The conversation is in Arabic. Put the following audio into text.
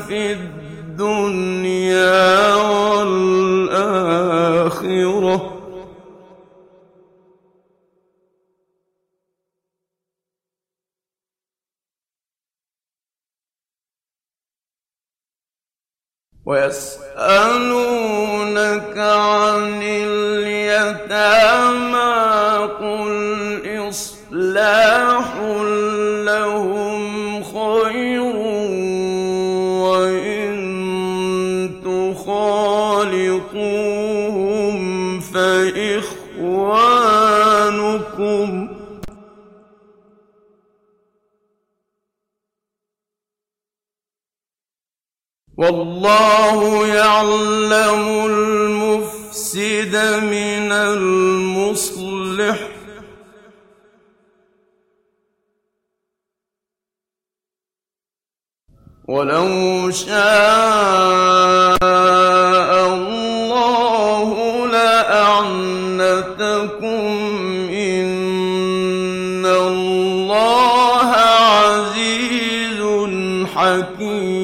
في الدنيا والآخرة ويسألونك عن اليتامى قل إصلاح لهم خير وإن تخالطوهم فإخوانكم والله يعلم المفسد من المصلح ولو شاء الله لأعنتكم إن الله عزيز حكيم